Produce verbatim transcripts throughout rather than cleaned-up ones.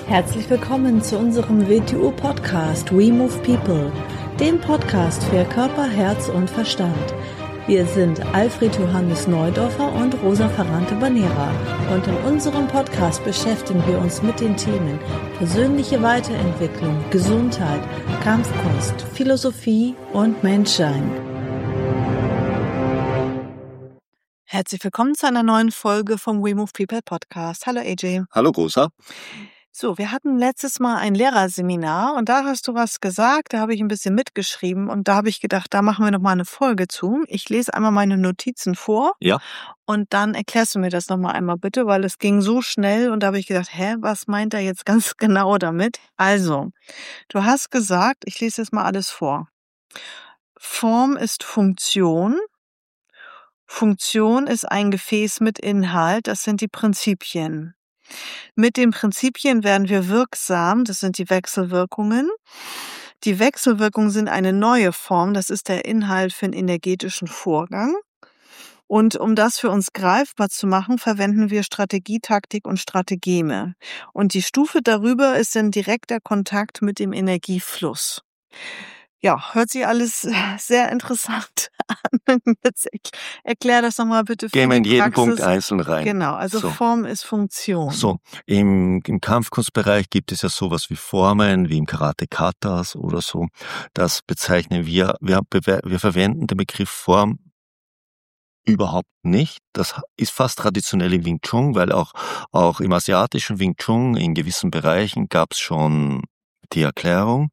Herzlich willkommen zu unserem W T U-Podcast We Move People, dem Podcast für Körper, Herz und Verstand. Wir sind Alfred Johannes Neudorfer und Rosa Ferrante-Banera und in unserem Podcast beschäftigen wir uns mit den Themen persönliche Weiterentwicklung, Gesundheit, Kampfkunst, Philosophie und Menschsein. Herzlich willkommen zu einer neuen Folge vom We Move People Podcast. Hallo A J. Hallo Rosa. So, wir hatten letztes Mal ein Lehrerseminar und da hast du was gesagt, da habe ich ein bisschen mitgeschrieben und da habe ich gedacht, da machen wir noch mal eine Folge zu. Ich lese einmal meine Notizen vor. Ja. Und dann erklärst du mir das noch mal einmal bitte, weil es ging so schnell und da habe ich gedacht, hä, was meint er jetzt ganz genau damit? Also, du hast gesagt, ich lese jetzt mal alles vor. Form ist Funktion. Funktion ist ein Gefäß mit Inhalt, das sind die Prinzipien. Mit den Prinzipien werden wir wirksam, das sind die Wechselwirkungen. Die Wechselwirkungen sind eine neue Form, das ist der Inhalt für einen energetischen Vorgang. Und um das für uns greifbar zu machen, verwenden wir Strategie, Taktik und Stratageme. Und die Stufe darüber ist dann direkter Kontakt mit dem Energiefluss. Ja, hört sich alles sehr interessant an. Jetzt erklär das nochmal bitte für Gehen wir in die jeden Praxis. Punkt einzeln rein. Genau, also So. Form ist Funktion. So, im, im Kampfkunstbereich gibt es ja sowas wie Formen, wie im Karate Katas oder so. Das bezeichnen wir, wir, wir verwenden den Begriff Form überhaupt nicht. Das ist fast traditionell im Wing Chun, weil auch, auch im asiatischen Wing Chun in gewissen Bereichen gab es schon die Erklärung.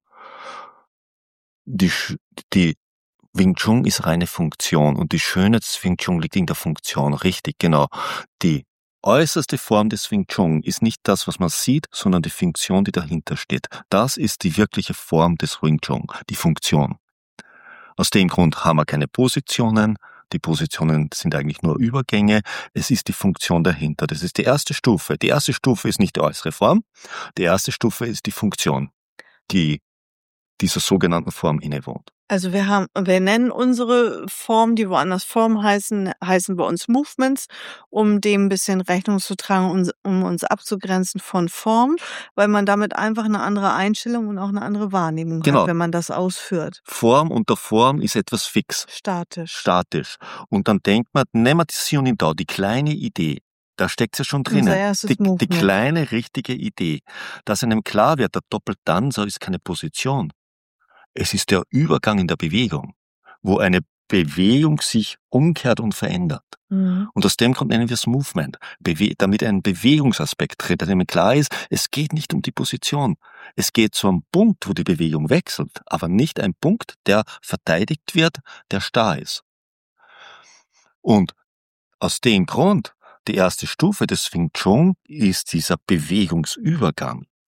Die, die Wing Chun ist reine Funktion und die Schöne des Wing Chun liegt in der Funktion, richtig, genau. Die äußerste Form des Wing Chun ist nicht das, was man sieht, sondern die Funktion, die dahinter steht. Das ist die wirkliche Form des Wing Chun, die Funktion. Aus dem Grund haben wir keine Positionen, die Positionen sind eigentlich nur Übergänge, es ist die Funktion dahinter. Das ist die erste Stufe. Die erste Stufe ist nicht die äußere Form, die erste Stufe ist die Funktion, die dieser sogenannten Form innewohnt. Also wir haben, wir nennen unsere Form, die woanders Form heißen, heißen bei uns Movements, um dem ein bisschen Rechnung zu tragen, um, um uns abzugrenzen von Form, weil man damit einfach eine andere Einstellung und auch eine andere Wahrnehmung Genau. hat, wenn man das ausführt. Form unter Form ist etwas fix. Statisch. Statisch. Und dann denkt man, nehmen wir das hier und da, die kleine Idee. Da steckt's ja schon drinnen. Unser erstes Die, die Movement. kleine, richtige Idee. Dass einem klar wird, der Doppeltanzer ist keine Position. Es ist der Übergang in der Bewegung, wo eine Bewegung sich umkehrt und verändert. Mhm. Und aus dem Grund nennen wir es Movement, Bewe- damit ein Bewegungsaspekt tritt, damit klar ist, es geht nicht um die Position. Es geht zu einem Punkt, wo die Bewegung wechselt, aber nicht ein Punkt, der verteidigt wird, der starr ist. Und aus dem Grund, die erste Stufe des Wing Chun ist dieser Bewegungsübergang.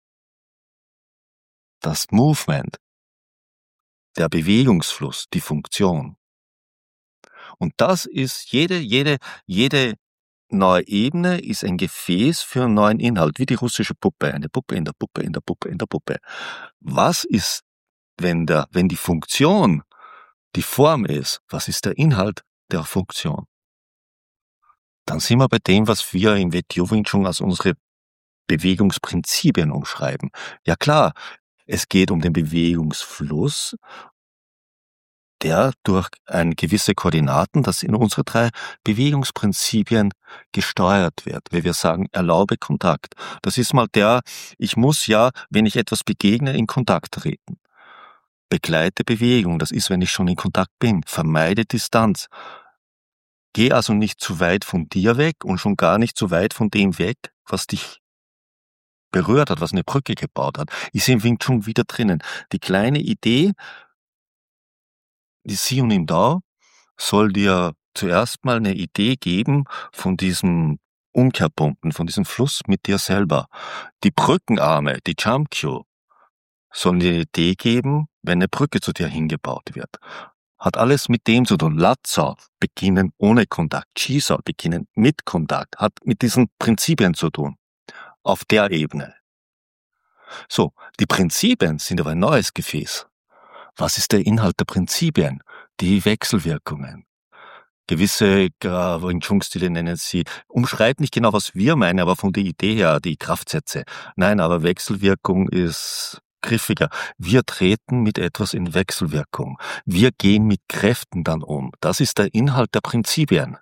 Das Movement. Der Bewegungsfluss, die Funktion. Und das ist jede, jede, jede neue Ebene ist ein Gefäß für einen neuen Inhalt, wie die russische Puppe, eine Puppe in der Puppe, in der Puppe, in der Puppe. Was ist, wenn der, wenn die Funktion die Form ist, was ist der Inhalt der Funktion? Dann sind wir bei dem, was wir im W T U Wing Chun als unsere Bewegungsprinzipien umschreiben. Ja klar, es geht um den Bewegungsfluss, der durch ein gewisse Koordinaten, das in unsere drei Bewegungsprinzipien gesteuert wird. Wenn wir sagen, erlaube Kontakt. Das ist mal der, ich muss ja, wenn ich etwas begegne, in Kontakt treten. Begleite Bewegung, das ist, wenn ich schon in Kontakt bin. Vermeide Distanz. Geh also nicht zu weit von dir weg und schon gar nicht zu weit von dem weg, was dich berührt hat, was eine Brücke gebaut hat. Ist im Wing Chun wieder drinnen. Die kleine Idee, die Sie und im Dao, soll dir zuerst mal eine Idee geben von diesem Umkehrpunkten, von diesem Fluss mit dir selber. Die Brückenarme, die Jump-Cue, sollen dir eine Idee geben, wenn eine Brücke zu dir hingebaut wird. Hat alles mit dem zu tun. Lat-Sau, beginnen ohne Kontakt. Chi-Sau, beginnen mit Kontakt. Hat mit diesen Prinzipien zu tun. Auf der Ebene. So, die Prinzipien sind aber ein neues Gefäß. Was ist der Inhalt der Prinzipien? Die Wechselwirkungen. Gewisse Gra- Wing Chun-Stile nennen sie, umschreibt nicht genau, was wir meinen, aber von der Idee her die Kraftsätze. Nein, aber Wechselwirkung ist griffiger. Wir treten mit etwas in Wechselwirkung. Wir gehen mit Kräften dann um. Das ist der Inhalt der Prinzipien.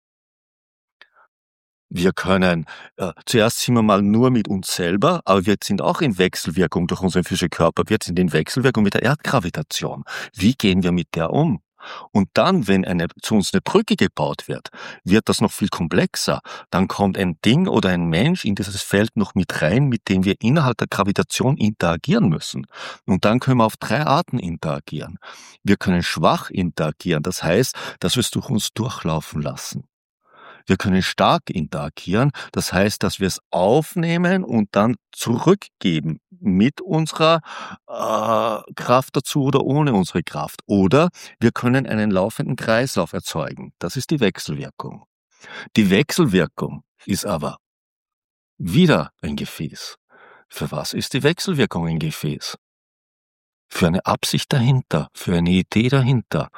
Wir können, äh, zuerst sind wir mal nur mit uns selber, aber wir sind auch in Wechselwirkung durch unseren physischen Körper. Wir sind in Wechselwirkung mit der Erdgravitation. Wie gehen wir mit der um? Und dann, wenn eine, zu uns eine Brücke gebaut wird, wird das noch viel komplexer. Dann kommt ein Ding oder ein Mensch in dieses Feld noch mit rein, mit dem wir innerhalb der Gravitation interagieren müssen. Und dann können wir auf drei Arten interagieren. Wir können schwach interagieren, das heißt, dass wir es durch uns durchlaufen lassen. Wir können stark interagieren, das heißt, dass wir es aufnehmen und dann zurückgeben mit unserer äh, Kraft dazu oder ohne unsere Kraft. Oder wir können einen laufenden Kreislauf erzeugen. Das ist die Wechselwirkung. Die Wechselwirkung ist aber wieder ein Gefäß. Für was ist die Wechselwirkung ein Gefäß? Für eine Absicht dahinter, für eine Idee dahinter.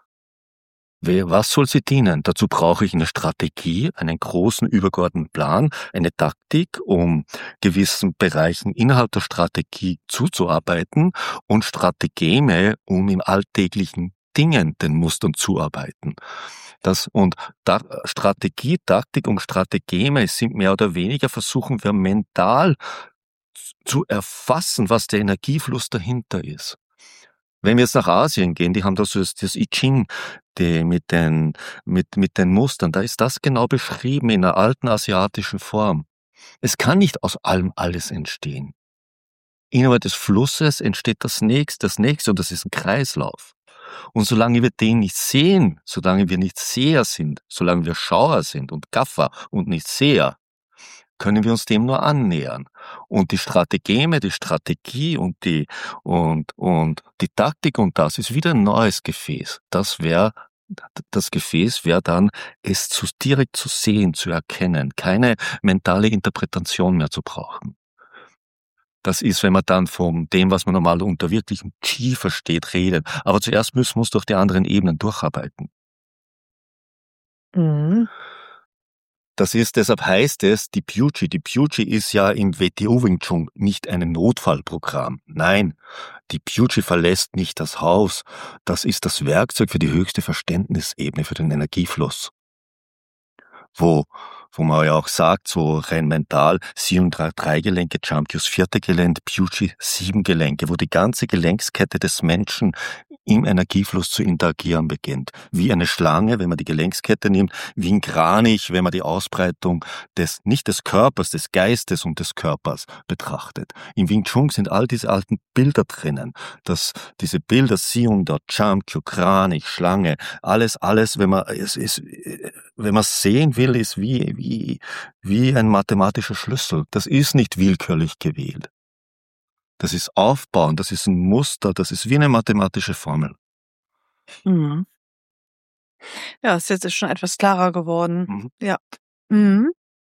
Was soll sie dienen? Dazu brauche ich eine Strategie, einen großen übergeordneten Plan, eine Taktik, um gewissen Bereichen innerhalb der Strategie zuzuarbeiten und Strategeme, um im alltäglichen Dingen, den Mustern zuarbeiten. Das, und da, Strategie, Taktik und Strategeme sind mehr oder weniger, versuchen wir mental zu erfassen, was der Energiefluss dahinter ist. Wenn wir jetzt nach Asien gehen, die haben da so das, das I Ching, die mit den, mit, mit den Mustern, da ist das genau beschrieben in einer alten asiatischen Form. Es kann nicht aus allem alles entstehen. Innerhalb des Flusses entsteht das nächste, das nächste und das ist ein Kreislauf. Und solange wir den nicht sehen, solange wir nicht Seher sind, solange wir Schauer sind und Gaffer und nicht Seher, können wir uns dem nur annähern. Und die Strategeme, die Strategie und die, und, und die Taktik und das ist wieder ein neues Gefäß. Das wäre, das Gefäß wäre dann, es zu, direkt zu sehen, zu erkennen, keine mentale Interpretation mehr zu brauchen. Das ist, wenn man dann von dem, was man normal unter wirklichem Qi versteht, redet. Aber zuerst müssen wir uns durch die anderen Ebenen durcharbeiten. Mhm. Das ist, deshalb heißt es, die Puji. Die Puji ist ja im W T O Wing Chun nicht ein Notfallprogramm. Nein, die Puji verlässt nicht das Haus. Das ist das Werkzeug für die höchste Verständnisebene, für den Energiefluss. Wo, wo man ja auch sagt, so rein mental, sieben, drei, drei Gelenke, Champions, vierte Gelenk, Puji, sieben Gelenke, wo die ganze Gelenkskette des Menschen im Energiefluss zu interagieren beginnt. Wie eine Schlange, wenn man die Gelenkskette nimmt, wie ein Kranich, wenn man die Ausbreitung des, nicht des Körpers, des Geistes und des Körpers betrachtet. Im Wing Chun sind all diese alten Bilder drinnen. Das, diese Bilder, Siung, der Champion, Kranich, Schlange, alles, alles, wenn man, es ist, wenn man sehen will, ist wie, wie, wie ein mathematischer Schlüssel. Das ist nicht willkürlich gewählt. Das ist Aufbauen, das ist ein Muster, das ist wie eine mathematische Formel. Mhm. Ja, ist jetzt schon etwas klarer geworden. Mhm. Ja. Mhm.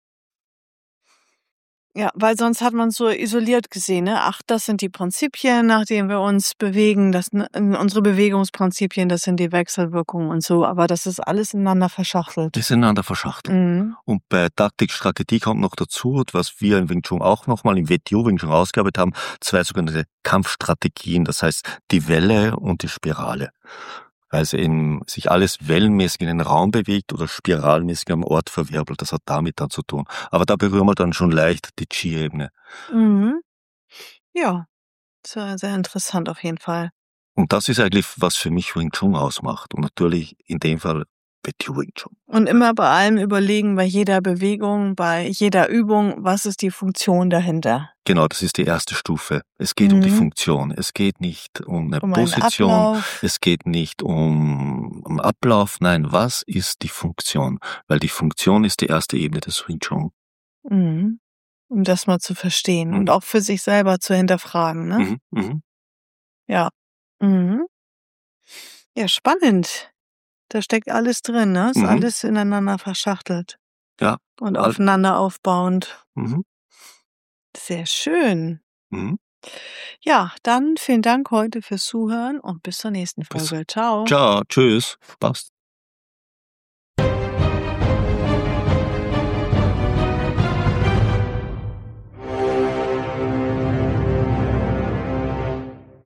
Ja, weil sonst hat man so isoliert gesehen, ne? Ach, das sind die Prinzipien, nach denen wir uns bewegen, das sind unsere Bewegungsprinzipien, das sind die Wechselwirkungen und so, aber das ist alles ineinander verschachtelt. Das ist ineinander verschachtelt. Mhm. Und bei Taktik, Strategie kommt noch dazu, was wir im Wing Chun auch nochmal im W T O Wing Chun ausgearbeitet haben, zwei sogenannte Kampfstrategien, das heißt die Welle und die Spirale. Also in, sich alles wellenmäßig in den Raum bewegt oder spiralmäßig am Ort verwirbelt. Das hat damit dann zu tun. Aber da berühren wir dann schon leicht die Qi-Ebene. Mhm. Ja, sehr, sehr interessant auf jeden Fall. Und das ist eigentlich, was für mich Wing Chun ausmacht. Und natürlich in dem Fall W T O Wing Chun. Und immer bei allem überlegen, bei jeder Bewegung, bei jeder Übung, was ist die Funktion dahinter? Genau, das ist die erste Stufe. Es geht Mhm. um die Funktion. Es geht nicht um eine Um einen Position. Ablauf. Es geht nicht um, um Ablauf. Nein, was ist die Funktion? Weil die Funktion ist die erste Ebene des Wing Chun. Mhm. Um das mal zu verstehen Mhm. und auch für sich selber zu hinterfragen, ne? Mhm. Mhm. Ja. Mhm. Ja, spannend. Da steckt alles drin, ne? Ist Mhm. alles ineinander verschachtelt Ja. und All- aufeinander aufbauend. Mhm. Sehr schön. Mhm. Ja, dann vielen Dank heute fürs Zuhören und bis zur nächsten Bis- Folge. Ciao. Ciao, tschüss. Passt.